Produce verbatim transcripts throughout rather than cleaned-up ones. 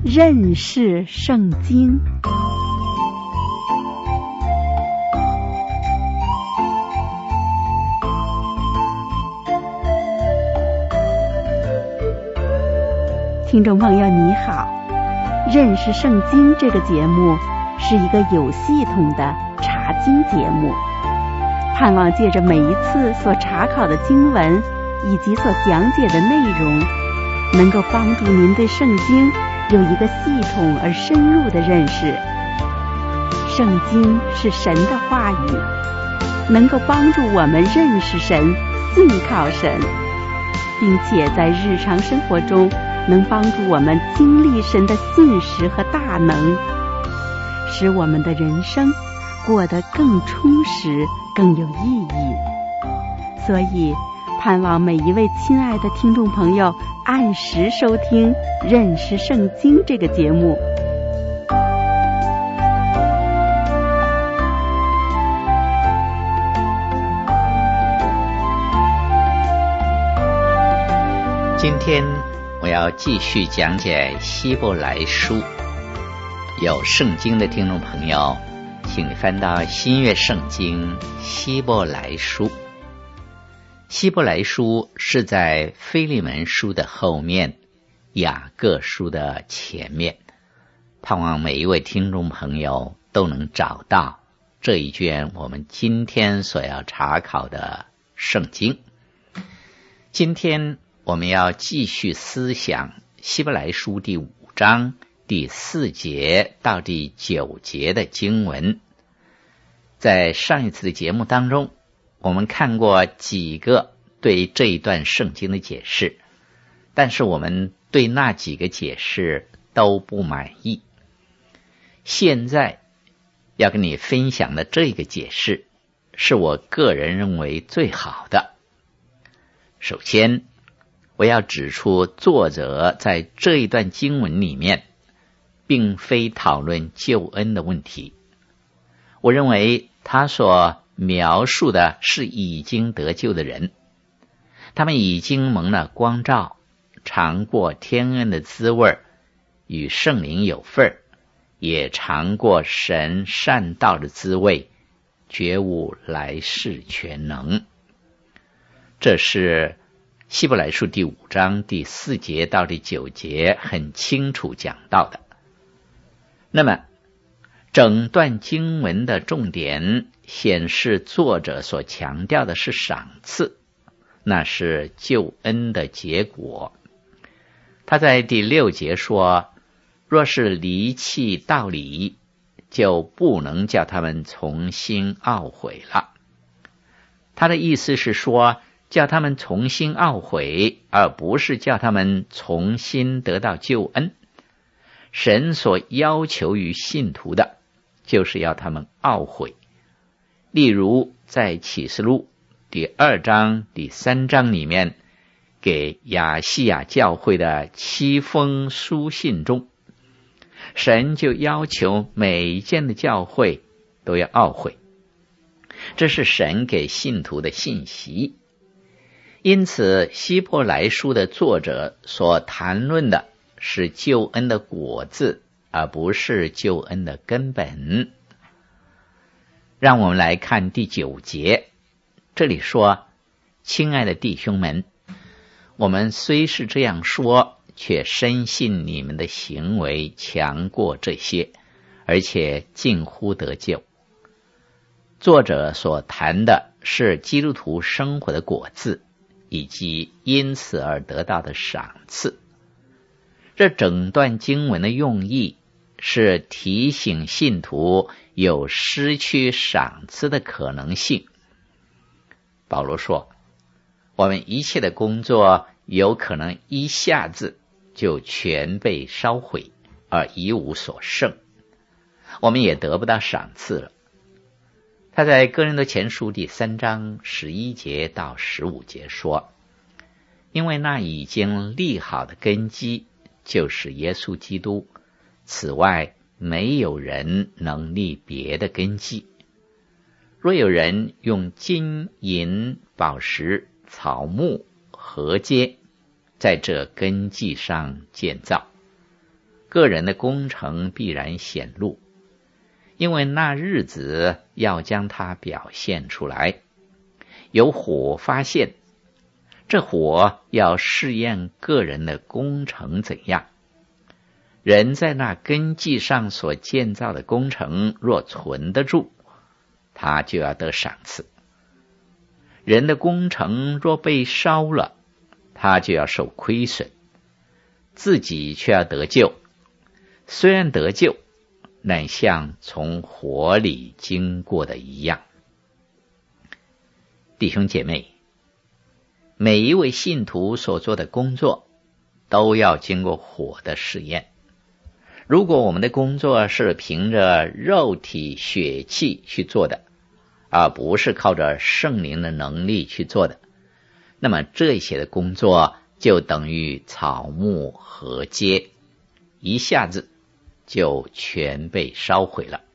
认识圣经。听众朋友你好，认识圣经这个节目是一个有系统的查经节目，盼望借着每一次所查考的经文以及所讲解的内容，能够帮助您对圣经有一个系统而深入的认识。圣经是神的话语，能够帮助我们认识神、信靠神，并且在日常生活中能帮助我们经历神的信实和大能，使我们的人生过得更充实、更有意义。所以盼望每一位亲爱的听众朋友按时收听《认识圣经》这个节目。 今天我要继续讲解希伯来书。有圣经的听众朋友，请翻到新约圣经希伯来书。希伯来书是在腓利门书的后面，雅各书的前面，盼望每一位听众朋友都能找到这一卷我们今天所要查考的圣经。今天我们要继续思想希伯来书第五章第四节到第九节的经文。在上一次的节目当中，我们看过几个对这一段圣经的解释，但是我们对那几个解释都不满意。现在要跟你分享的这个解释是我个人认为最好的。首先我要指出，作者在这一段经文里面并非讨论救恩的问题。我认为他所描述的是已经得救的人，他们已经蒙了光照，尝过天恩的滋味，与圣灵有份，也尝过神善道的滋味，觉悟来世全能。这是希伯来书第五章第四节到第九节很清楚讲到的。那么整段经文的重点显示，作者所强调的是赏赐，那是救恩的结果。他在第六节说，若是离弃道理，就不能叫他们重新懊悔了。他的意思是说，叫他们重新懊悔，而不是叫他们重新得到救恩。神所要求于信徒的，就是要他们懊悔。例如在启示录第二章第三章里面，给亚细亚教会的七封书信中，神就要求每一间的教会都要懊悔，这是神给信徒的信息。因此希伯来书的作者所谈论的是救恩的果子，而不是救恩的根本。让我们来看第九节，这里说，亲爱的弟兄们，我们虽是这样说，却深信你们的行为强过这些，而且近乎得救。作者所谈的是基督徒生活的果子，以及因此而得到的赏赐。这整段经文的用意是提醒信徒有失去赏赐的可能性。保罗说，我们一切的工作有可能一下子就全被烧毁，而一无所剩，我们也得不到赏赐了。他在哥林多前书第三章十一节到十五节说，因为那已经立好的根基就是耶稣基督，此外没有人能立别的根基。若有人用金银宝石草木禾秸在这根基上建造， 个人的工程必然显露，因为那日子要将它表现出来。有火发现，这火要试验个人的工程怎样。人在那根基上所建造的工程若存得住，他就要得赏赐。人的工程若被烧了，他就要受亏损，自己却要得救。虽然得救，乃像从火里经过的一样。弟兄姐妹，每一位信徒所做的工作都要经过火的试验。如果我们的工作是凭着肉体血气去做的，而不是靠着圣灵的能力去做的，那么这些的工作就等于草木禾秸，一下子就全被烧毁了。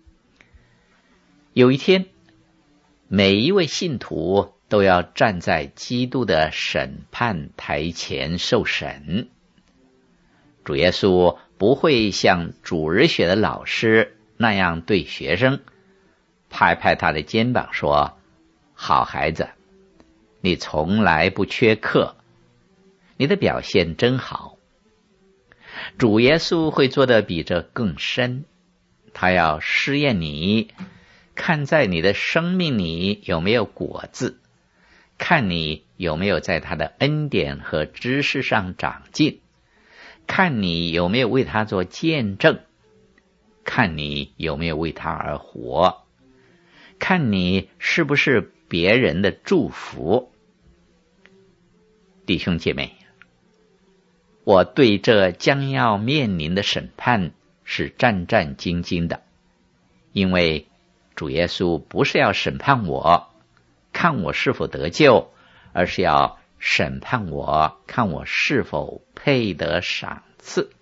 有一天，每一位信徒都要站在基督的审判台前受审。主耶稣不会像主日学的老师那样对学生拍拍他的肩膀说，好孩子，你从来不缺课，你的表现真好。主耶稣会做得比这更深，他要试验你，看在你的生命里有没有果子，看你有没有在他的恩典和知识上长进，看你有没有为他做见证，看你有没有为他而活，看你是不是别人的祝福。弟兄姐妹，我对这将要面临的审判是战战兢兢的，因为主耶稣不是要审判我，看我是否得救，而是要审判我，看我是否配得赏赐。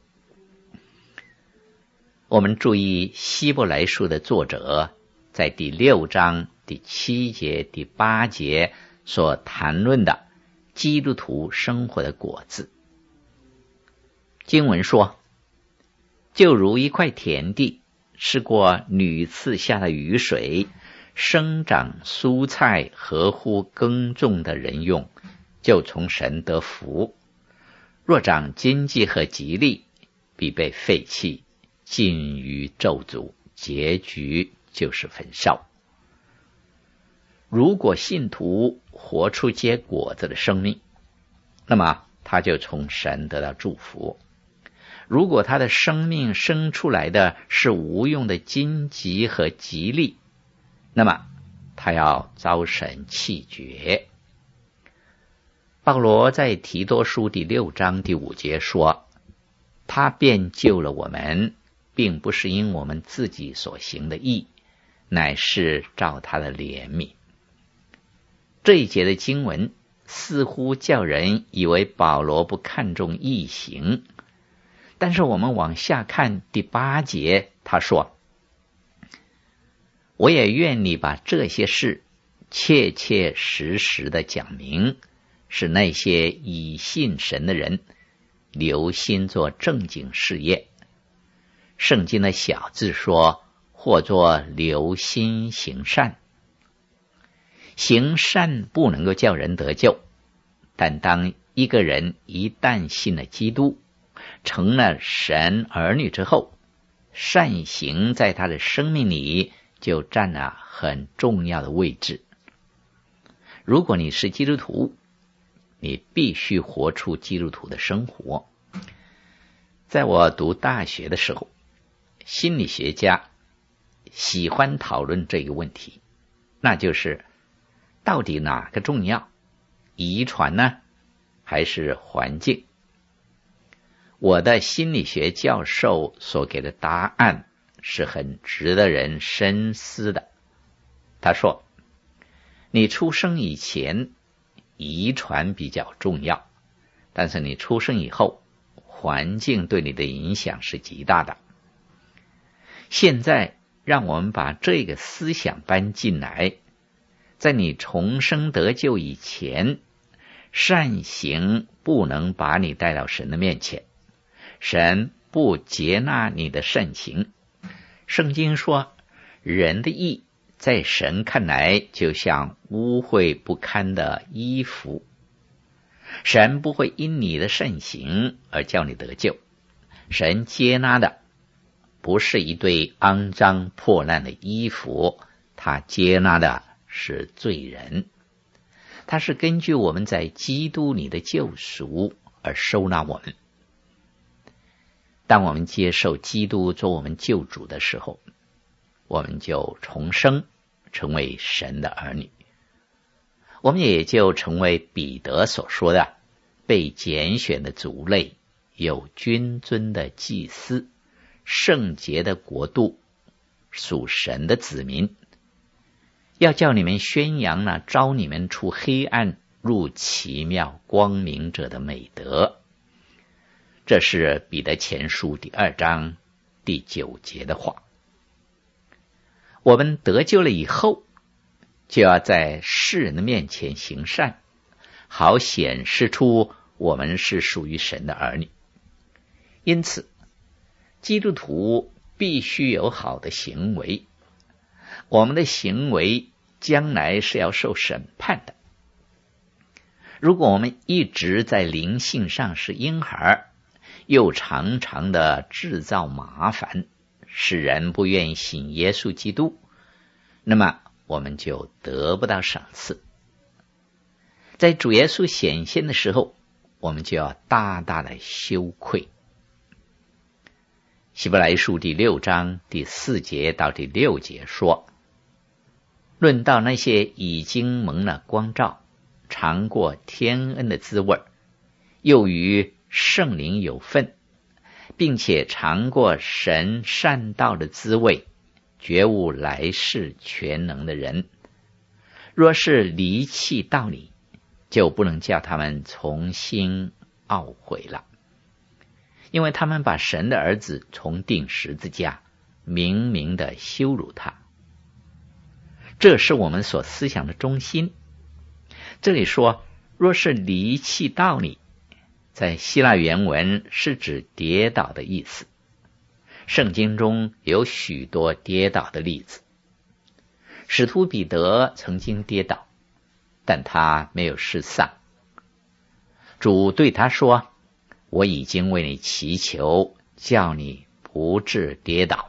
我们注意希伯来书的作者在第六章第七节第八节所谈论的基督徒生活的果子。经文说，就如一块田地是过屡次下的雨水，生长蔬菜合乎耕种的人用，就从神得福。若长荆棘和吉利，必被废弃，尽于咒诅，结局就是焚烧。如果信徒活出结果子的生命，那么他就从神得到祝福。如果他的生命生出来的是无用的荆棘和吉利，那么他要遭神弃绝。保罗在提多书第六章第五节说，他便救了我们，并不是因我们自己所行的义，乃是照他的怜悯。这一节的经文似乎叫人以为保罗不看重义行，但是我们往下看第八节，他说，我也愿你把这些事切切实实的讲明，使那些以信神的人留心做正经事业。圣经的小字说，或作留心行善。行善不能够叫人得救，但当一个人一旦信了基督，成了神儿女之后，善行在他的生命里就占了很重要的位置。如果你是基督徒，你必须活出基督徒的生活。在我读大学的时候，心理学家喜欢讨论这个问题，那就是到底哪个重要，遗传呢，还是环境？我的心理学教授所给的答案是很值得人深思的。他说，你出生以前，遗传比较重要，但是你出生以后，环境对你的影响是极大的。现在让我们把这个思想搬进来，在你重生得救以前，善行不能把你带到神的面前，神不接纳你的善行。圣经说，人的义在神看来就像污秽不堪的衣服，神不会因你的善行而叫你得救，神接纳的不是一对肮脏破烂的衣服，他接纳的是罪人，他是根据我们在基督里的救赎而收纳我们。当我们接受基督做我们救主的时候，我们就重生，成为神的儿女，我们也就成为彼得所说的被拣选的族类，有君尊的祭司，圣洁的国度，属神的子民，要叫你们宣扬那招你们出黑暗入奇妙光明者的美德。这是彼得前书第二章第九节的话。我们得救了以后，就要在世人的面前行善，好显示出我们是属于神的儿女。因此，基督徒必须有好的行为，我们的行为将来是要受审判的。如果我们一直在灵性上是婴孩，又常常的制造麻烦，使人不愿意信耶稣基督，那么我们就得不到赏赐。在主耶稣显现的时候，我们就要大大的羞愧。希伯来书第六章第四节到第六节说，论到那些已经蒙了光照，尝过天恩的滋味，又与圣灵有份，并且尝过神善道的滋味，觉悟来世全能的人，若是离弃道理，就不能叫他们重新懊悔了，因为他们把神的儿子重钉十字架，明明的羞辱他。这是我们所思想的中心。这里说，若是离弃道理，在希腊原文是指跌倒的意思。圣经中有许多跌倒的例子。使徒彼得曾经跌倒，但他没有失丧。主对他说，我已经为你祈求，叫你不致跌倒。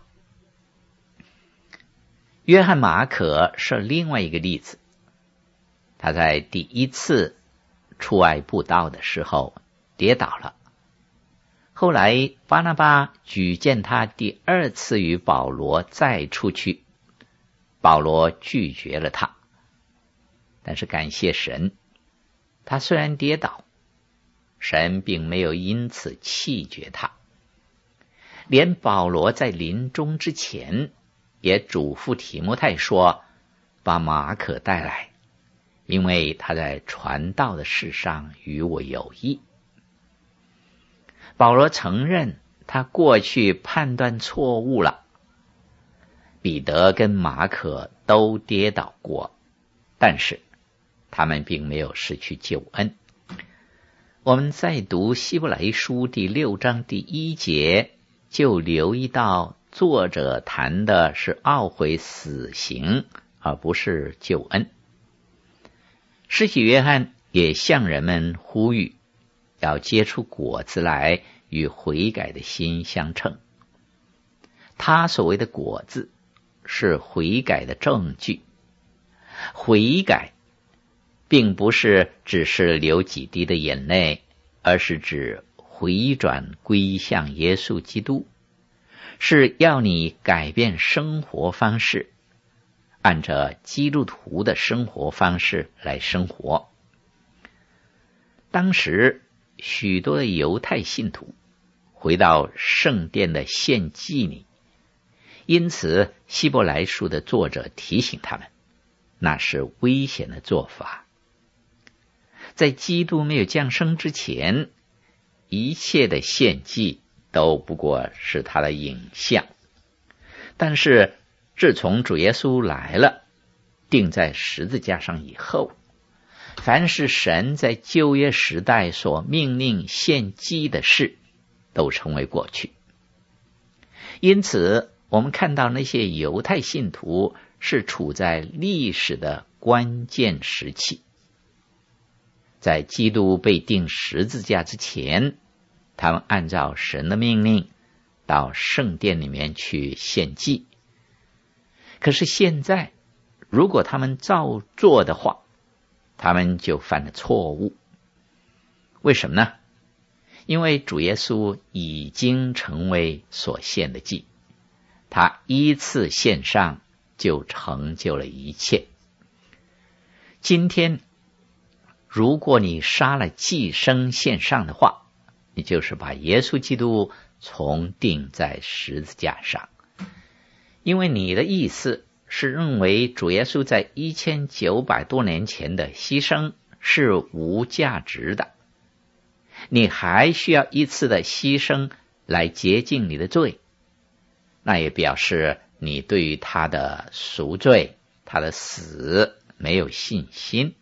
约翰马可是另外一个例子。他在第一次出外布道的时候跌倒了，后来巴拿巴举荐他第二次与保罗再出去，保罗拒绝了他。但是感谢神，他虽然跌倒，神并没有因此弃绝他。连保罗在临终之前也嘱咐提摩太说，把马可带来，因为他在传道的事上与我有益。保罗承认他过去判断错误了。彼得跟马可都跌倒过，但是他们并没有失去救恩。我们再读希伯来书第六章第一节，就留意到作者谈的是懊悔死刑，而不是救恩。施洗约翰也向人们呼吁，要结出果子来，与悔改的心相称。他所谓的果子是悔改的证据。悔改并不是只是流几滴的眼泪，而是指回转归向耶稣基督，是要你改变生活方式，按照基督徒的生活方式来生活。当时许多的犹太信徒回到圣殿的献祭里，因此希伯来书的作者提醒他们，那是危险的做法。在基督没有降生之前，一切的献祭都不过是他的影像。但是自从主耶稣来了，钉在十字架上以后，凡是神在旧约时代所命令献祭的事，都成为过去。 因此我们看到那些犹太信徒是处在历史的关键时期。在基督被钉十字架之前，他们按照神的命令到圣殿里面去献祭。可是现在如果他们照做的话，他们就犯了错误。为什么呢？因为主耶稣已经成为所献的祭，他依次献上就成就了一切。今天如果你杀了祭牲献上的话，你就是把耶稣基督重钉在十字架上。因为你的意思是认为主耶稣在一千九百多年前的牺牲是无价值的，你还需要一次的牺牲来洁净你的罪，那也表示你对于他的赎罪、他的死没有信心。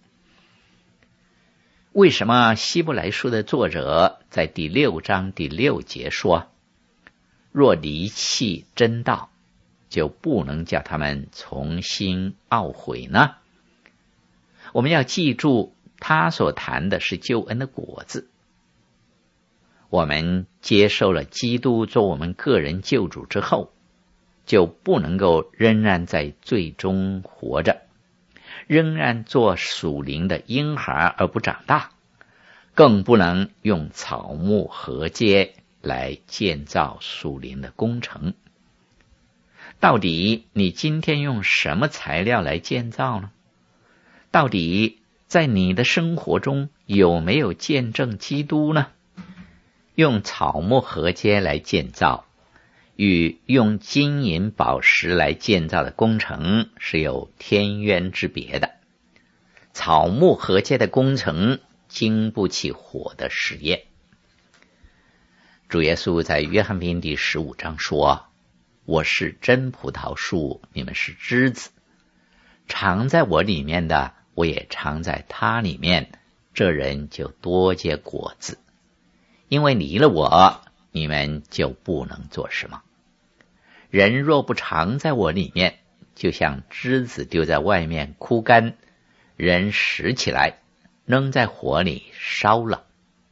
为什么希伯来书的作者在第六章第六节说，若离弃真道，就不能叫他们重新懊悔呢？我们要记住，他所谈的是救恩的果子。我们接受了基督做我们个人救主之后，就不能够仍然在罪中活着，仍然做属灵的婴孩而不长大，更不能用草木禾秸来建造属灵的工程。到底你今天用什么材料来建造呢？到底在你的生活中有没有见证基督呢？用草木禾秸来建造，与用金银宝石来建造的工程是有天渊之别的。草木禾秸的工程经不起火的实验。主耶稣在约翰福音第十五章说，我是真葡萄树，你们是枝子，常在我里面的，我也常在他里面，这人就多结果子。因为离了我，你们就不能做什么。人若不常在我里面，就像枝子丢在外面枯干，人拾起来扔在火里烧了。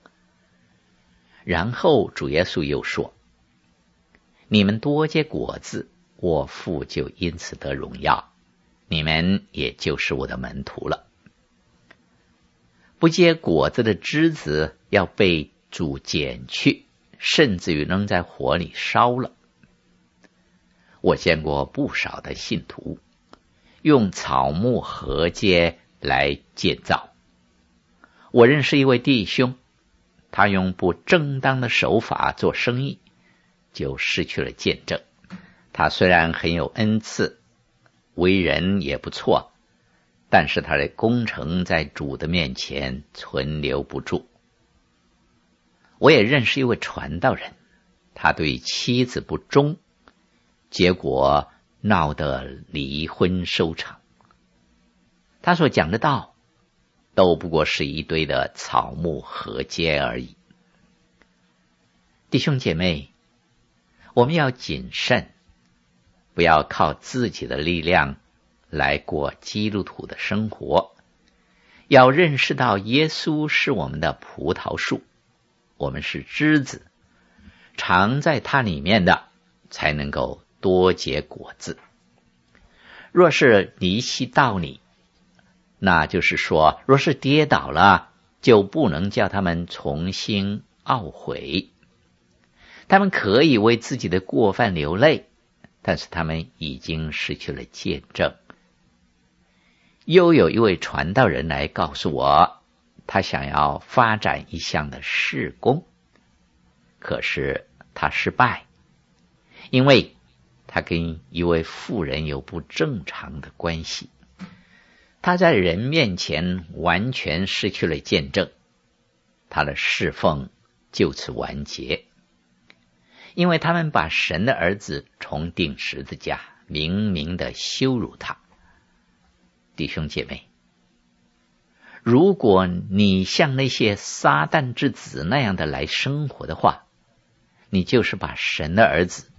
然后主耶稣又说，你们多结果子，我父就因此得荣耀，你们也就是我的门徒了。不结果子的枝子要被主剪去，甚至于扔在火里烧了。我见过不少的信徒用草木禾秸来建造。我认识一位弟兄，他用不正当的手法做生意，就失去了见证。他虽然很有恩赐，为人也不错，但是他的工程在主的面前存留不住。我也认识一位传道人，他对妻子不忠，结果闹得离婚收场。他所讲的道都不过是一堆的草木禾秸而已。弟兄姐妹，我们要谨慎，不要靠自己的力量来过基督徒的生活，要认识到耶稣是我们的葡萄树，我们是枝子，常在它里面的才能够多结果子。若是离弃道理，那就是说，若是跌倒了，就不能叫他们重新懊悔。他们可以为自己的过犯流泪，但是他们已经失去了见证。又有一位传道人来告诉我，他想要发展一项的事工，可是他失败，因为他跟一位妇人有不正常的关系。他在人面前完全失去了见证，他的侍奉就此完结。因为他们把神的儿子重钉十字架，明明的羞辱他。弟兄姐妹，如果你像那些撒旦之子那样的来生活的话，你就是把神的儿子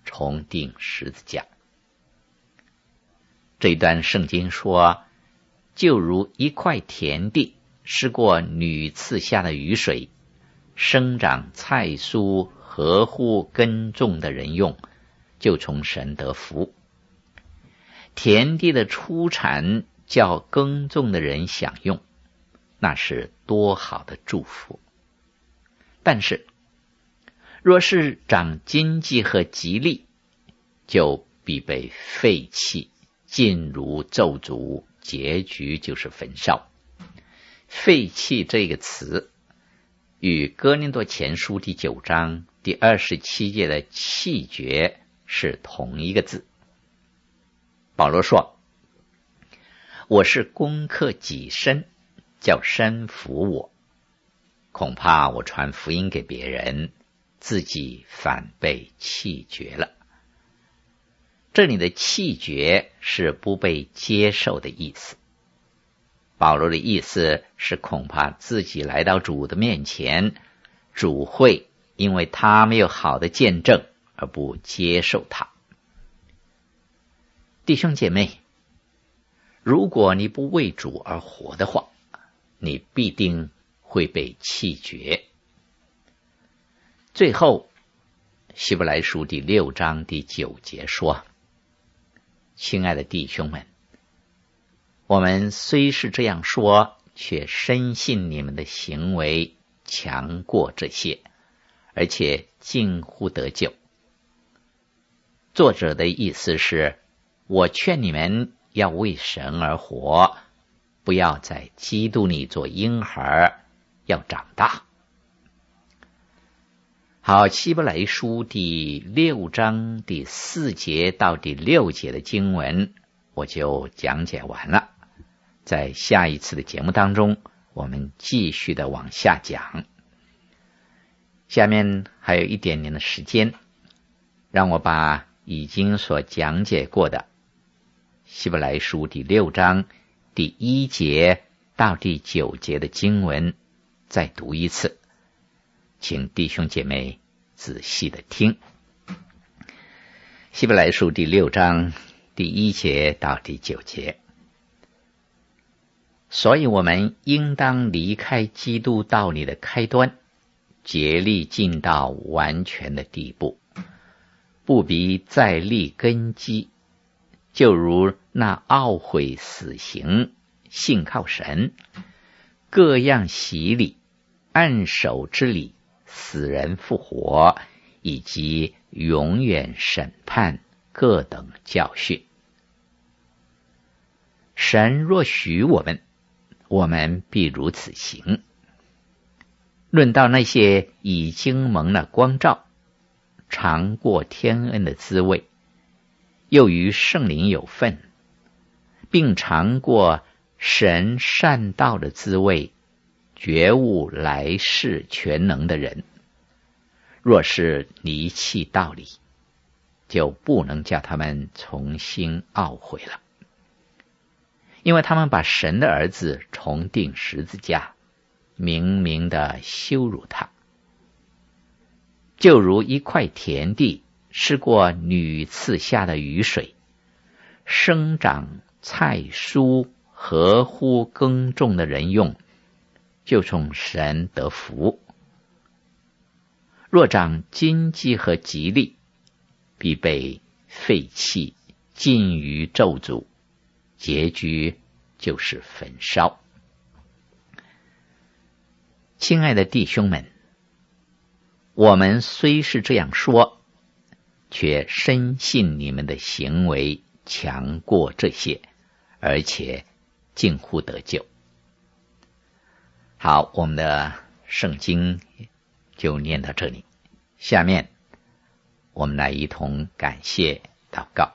重钉十字架。这一段圣经说，就如一块田地湿过女赐下的雨水，生长菜蔬合乎耕种的人用，就从神得福。田地的出产叫耕种的人享用，那是多好的祝福。但是若是长经济和吉利，就必被废弃，尽如咒诅，结局就是焚烧。废弃这个词与哥林多前书第九章第二十七节的弃绝是同一个字。保罗说，我是攻克己身，叫身服我，恐怕我传福音给别人，自己反被弃绝了。这里的弃绝是不被接受的意思。保罗的意思是恐怕自己来到主的面前，主会因为他没有好的见证而不接受他。弟兄姐妹，如果你不为主而活的话，你必定会被弃绝。最后，希伯来书第六章第九节说，亲爱的弟兄们，我们虽是这样说，却深信你们的行为强过这些，而且近乎得救。作者的意思是，我劝你们要为神而活，不要在基督里做婴孩，要长大。好，希伯来书第六章第四节到第六节的经文我就讲解完了，在下一次的节目当中，我们继续的往下讲。下面还有一点点的时间，让我把已经所讲解过的希伯来书第六章第一节到第九节的经文再读一次，请弟兄姐妹仔细的听。希伯来书第六章第一节到第九节，所以我们应当离开基督道理的开端，竭力进到完全的地步，不必再立根基，就如那懊悔死刑、信靠神、各样洗礼、按手之礼、死人复活，以及永远审判各等教训。神若许我们，我们必如此行。论到那些已经蒙了光照，尝过天恩的滋味，又与圣灵有份，并尝过神善道的滋味，觉悟来世全能的人，若是离弃道理，就不能叫他们重新懊悔了，因为他们把神的儿子重钉十字架，明明的羞辱他，就如一块田地湿过女赐下的雨水，生长菜蔬合乎耕种的人用，就从神得福。若长荆棘和吉利，必被废弃，尽于咒诅，结局就是焚烧。亲爱的弟兄们，我们虽是这样说，却深信你们的行为强过这些，而且近乎得救。好，我们的圣经就念到这里，下面我们来一同感谢祷告。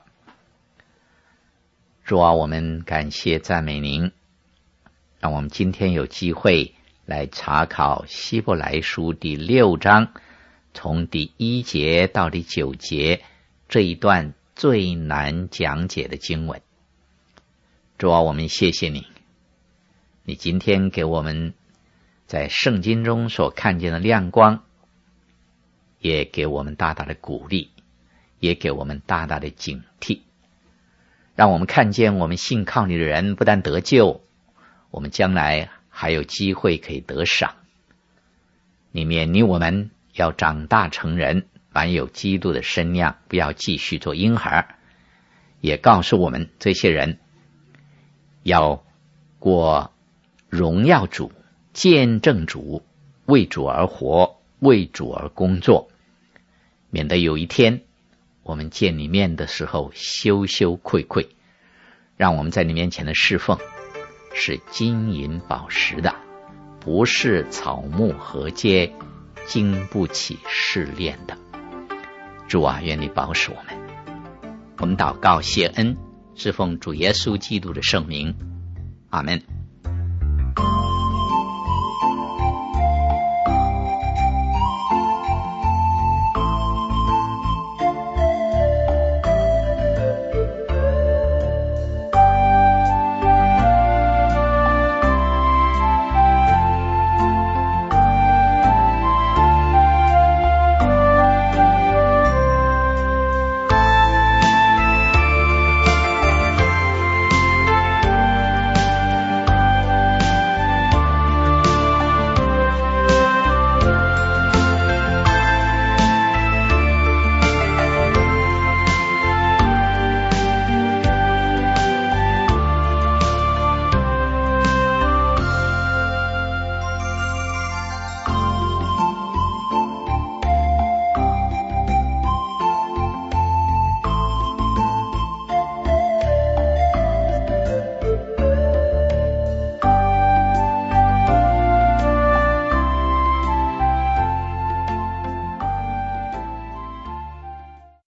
主啊，我们感谢赞美您，让我们今天有机会来查考希伯来书第六章从第一节到第九节这一段最难讲解的经文。主啊，我们谢谢你，你今天给我们在圣经中所看见的亮光，也给我们大大的鼓励， 也给我们大大的警惕，让我们看见我们信靠你的人不但得救，我们将来还有机会可以得赏。你勉励我们要长大成人，满有基督的身量，不要继续做婴孩，也告诉我们这些人要过荣耀主、见证主、为主而活、为主而工作，免得有一天我们见你面的时候羞羞愧愧。让我们在你面前的侍奉是金银宝石的，不是草木禾秸，经不起试炼的。主啊，愿你保守我们。我们祷告谢恩，是奉主耶稣基督的圣名，阿们。